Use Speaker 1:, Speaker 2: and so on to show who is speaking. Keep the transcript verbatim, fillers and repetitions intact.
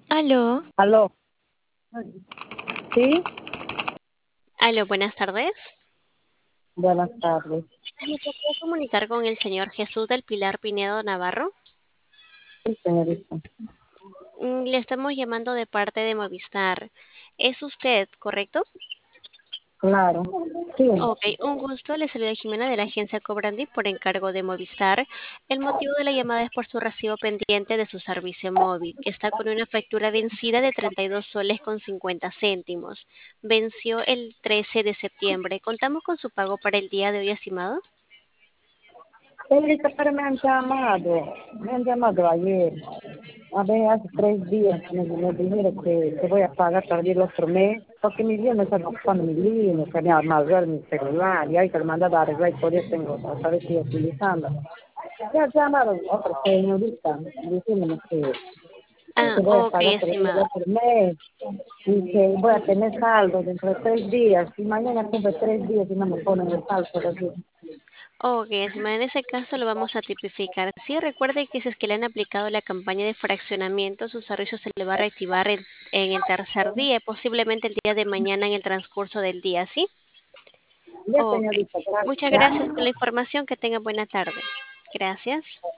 Speaker 1: Aló,
Speaker 2: Aló, sí,
Speaker 1: aló, buenas tardes.
Speaker 2: buenas tardes.
Speaker 1: ¿Me podría comunicar con el señor Jesús del Pilar Pinedo Navarro?
Speaker 2: Sí, señorita.
Speaker 1: Mm, Le estamos llamando de parte de Movistar. ¿Es usted, correcto?
Speaker 2: Claro, sí.
Speaker 1: Ok, un gusto. Le saluda Jimena de la agencia Cobrandi por encargo de Movistar. El motivo de la llamada es por su recibo pendiente de su servicio móvil, que está con una factura vencida de treinta y dos soles con cincuenta céntimos. Venció el trece de septiembre. ¿Contamos con su pago para el día de hoy, estimado?
Speaker 2: Señorita, pero me han llamado, me han llamado ayer, a ver, hace tres días, me, me dijeron que, que voy a pagar todavía el otro mes, porque mi día me están ocupando mi línea, que me han malgrado mi celular, y ahí que lo mandado a arreglar y por eso tengo otra vez estoy utilizando. Me han llamado otra señorita, diciéndome que,
Speaker 1: Ah,
Speaker 2: que voy a
Speaker 1: ok,
Speaker 2: pagar todavía el
Speaker 1: estimado.
Speaker 2: otro mes, y que voy a tener saldo dentro de tres días, y mañana cumple tres días y no me ponen el saldo todavía.
Speaker 1: Ok, estimado, en ese caso lo vamos a tipificar. Sí, recuerde que si es que le han aplicado la campaña de fraccionamiento, su servicio se le va a reactivar en, en el tercer día, posiblemente el día de mañana en el transcurso del día, ¿sí?
Speaker 2: Ya,
Speaker 1: Ok.
Speaker 2: señorita,
Speaker 1: Muchas
Speaker 2: gracias.
Speaker 1: gracias por la información. Que tenga buena tarde. Gracias.